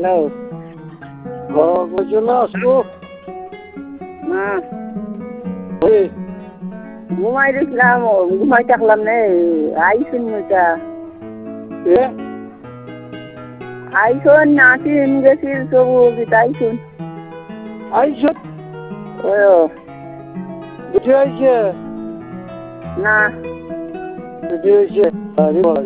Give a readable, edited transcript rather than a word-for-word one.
Hello. চলে আসবো। না এই, ঘুমাই দিয়েছিলাম ঘুমাই থাকলাম নে আইসুন নইটা এ, আইসুন নাতিন গেছিল সবু আইসুন আইসো, ও বুঝে আইছে, না বুঝে আইছে,